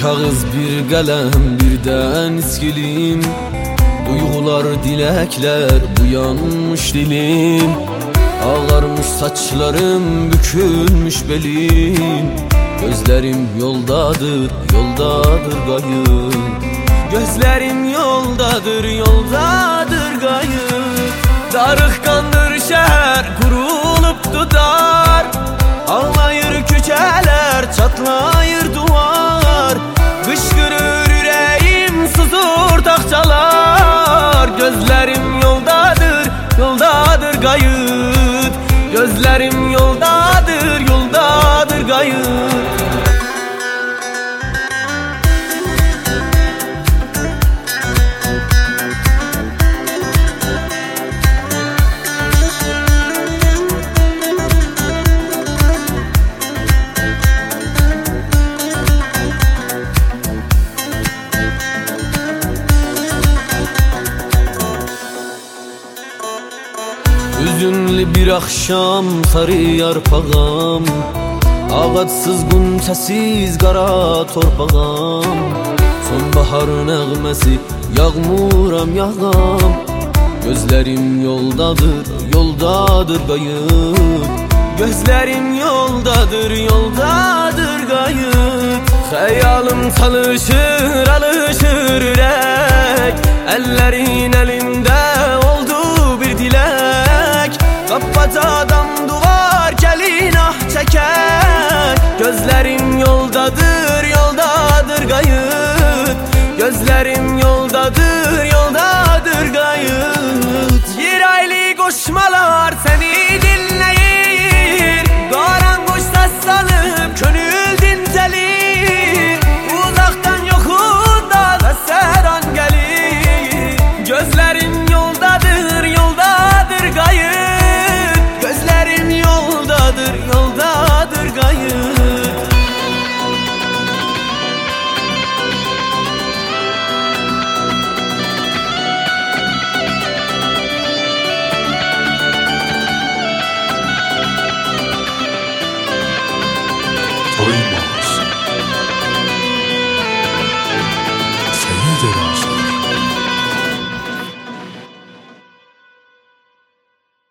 kağız bir kalem birden iskilim, duygular dilekler bu yanmış dilim. Ağarmış saçlarım bükülmüş belim, gözlerim yoldadır yoldadır gayet. Gözlerim yoldadır yoldadır gayet. Darıkkandır şehir kurulup tutar, ağlayır küçeler çatlayır duvar. Kışkırır yüreğim sızır takçalar. Gözlerim yoldadır yoldadır gayet. Gözlerim yoldadır yoldadır gayet. Hüzünlü bir akşam sarı yarpağım, ağaçsız güntesiz kara torpağım. Sonbahar nəğməsi yağmuram yağam. Gözlerim yoldadır yoldadır gayet. Gözlerim yoldadır yoldadır gayet. Xəyalım çalışır alışır ürək, ellerin elinde oldu bir dilek. Kapatadan duvar gelin ah çeker. Gözlerim yoldadır yoldadır gayet. Gözlerim